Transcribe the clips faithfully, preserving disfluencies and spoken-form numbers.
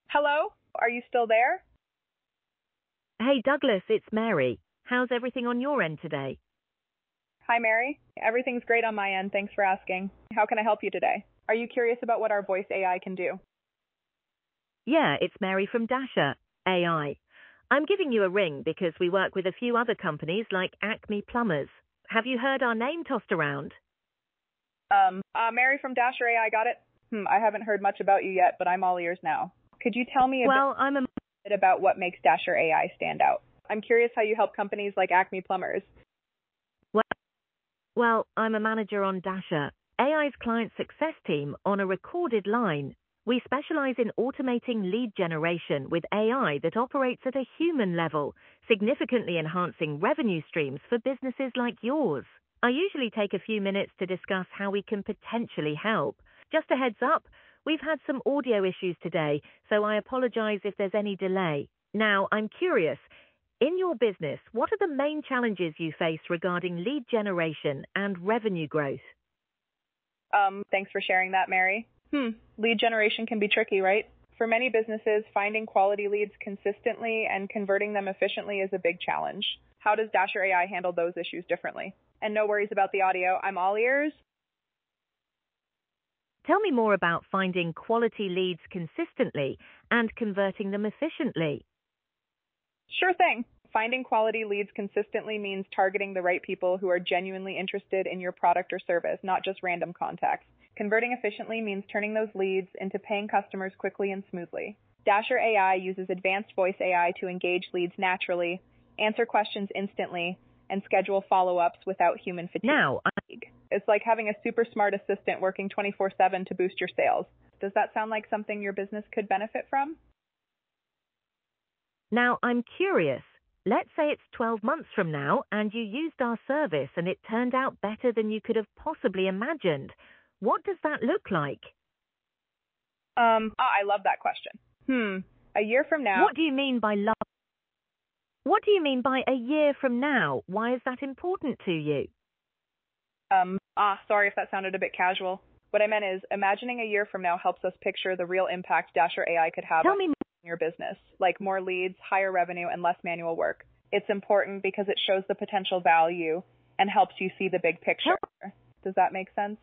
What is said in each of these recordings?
Hello? Are you still there? Hey Douglas, it's Mary. How's everything on your end today? Hi, Mary. Everything's great on my end. Thanks for asking. How can I help you today? Are you curious about what our voice A I can do? Yeah, it's Mary from Dasher A I. I'm giving you a ring because we work with a few other companies like Acme Plumbers. Have you heard our name tossed around? Um, uh, Mary from Dasher A I, got it? Hmm, I haven't heard much about you yet, but I'm all ears now. Could you tell me a Well, I'm a bit about what makes Dasher A I stand out? I'm curious how you help companies like Acme Plumbers. well, well, I'm a manager on Dasher, A I's client success team on a recorded line. We specialize in automating lead generation with A I that operates at a human level, significantly enhancing revenue streams for businesses like yours. I usually take a few minutes to discuss how we can potentially help. Just a heads up, we've had some audio issues today, so I apologize if there's any delay. Now, I'm curious, in your business, what are the main challenges you face regarding lead generation and revenue growth? Um, thanks for sharing that, Mary. Hmm, lead generation can be tricky, right? For many businesses, finding quality leads consistently and converting them efficiently is a big challenge. How does Dasher A I handle those issues differently? And no worries about the audio. I'm all ears. Tell me more about finding quality leads consistently and converting them efficiently. Sure thing. Finding quality leads consistently means targeting the right people who are genuinely interested in your product or service, not just random contacts. Converting efficiently means turning those leads into paying customers quickly and smoothly. Dasher A I uses advanced voice A I to engage leads naturally, answer questions instantly, and schedule follow-ups without human fatigue. Now, I- It's like having a super smart assistant working twenty-four seven to boost your sales. Does that sound like something your business could benefit from? now I'm curious. Let's say it's twelve months from now and you used our service and it turned out better than you could have possibly imagined. What does that look like? Um, ah, I love that question. Hmm. A year from now, What do you mean by love? What do you mean by a year from now? Why is that important to you? um, ah, sorry if that sounded a bit casual. What I meant is, imagining a year from now helps us picture the real impact Dasher A I could have Tell on me your business, like more leads, higher revenue, and less manual work. It's important because it shows the potential value and helps you see the big picture. tell Does that make sense?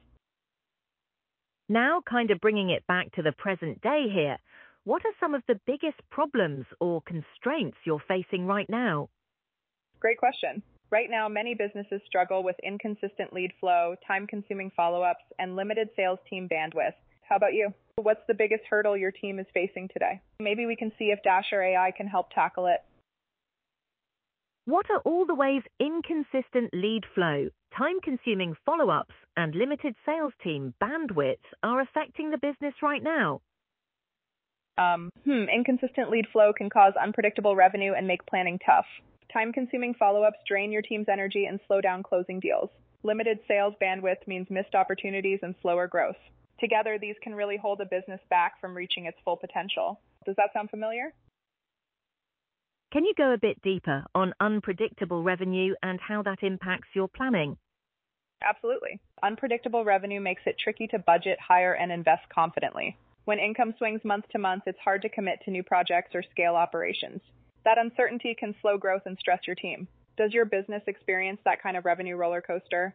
Now, kind of bringing it back to the present day here, what are some of the biggest problems or constraints you're facing right now? Great question. Right now, many businesses struggle with inconsistent lead flow, time-consuming follow-ups, and limited sales team bandwidth. How about you? What's the biggest hurdle your team is facing today? Maybe we can see if Dasher A I can help tackle it. What are all the ways inconsistent lead flow, time-consuming follow-ups, and limited sales team bandwidth are affecting the business right now? Um, hmm, inconsistent lead flow can cause unpredictable revenue and make planning tough. Time-consuming follow-ups drain your team's energy and slow down closing deals. Limited sales bandwidth means missed opportunities and slower growth. Together, these can really hold a business back from reaching its full potential. Does that sound familiar? Can you go a bit deeper on unpredictable revenue and how that impacts your planning? Absolutely. Unpredictable revenue makes it tricky to budget, hire, and invest confidently. When income swings month to month, it's hard to commit to new projects or scale operations. That uncertainty can slow growth and stress your team. Does your business experience that kind of revenue roller coaster?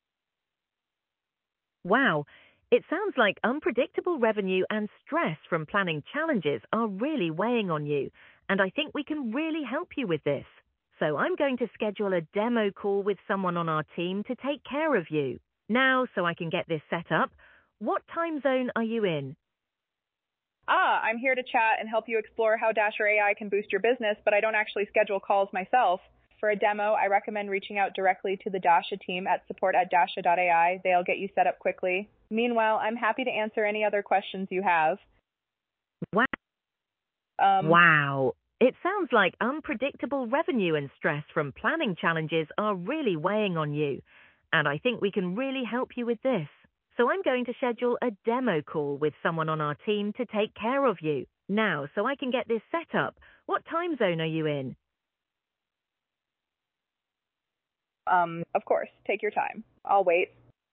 Wow, it sounds like unpredictable revenue and stress from planning challenges are really weighing on you, and I think we can really help you with this. So I'm going to schedule a demo call with someone on our team to take care of you. Now, so I can get this set up, what time zone are you in? Ah, I'm here to chat and help you explore how Dasher A I can boost your business, but I don't actually schedule calls myself. For a demo, I recommend reaching out directly to the Dasha team at support at dasha dot A I. They'll get you set up quickly. Meanwhile, I'm happy to answer any other questions you have. Wow. Um, Wow. It sounds like unpredictable revenue and stress from planning challenges are really weighing on you, and I think we can really help you with this. So I'm going to schedule a demo call with someone on our team to take care of you. Now, so I can get this set up, what time zone are you in? um, of course, take your time. I'll wait.